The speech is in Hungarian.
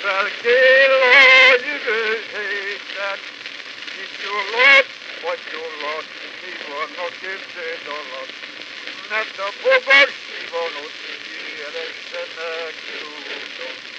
Felkél a jövő héten, itt gyulladt, vagy gyulladt, mi van a képződ alatt? Mert a fogas mi van ott, éresenek tudom.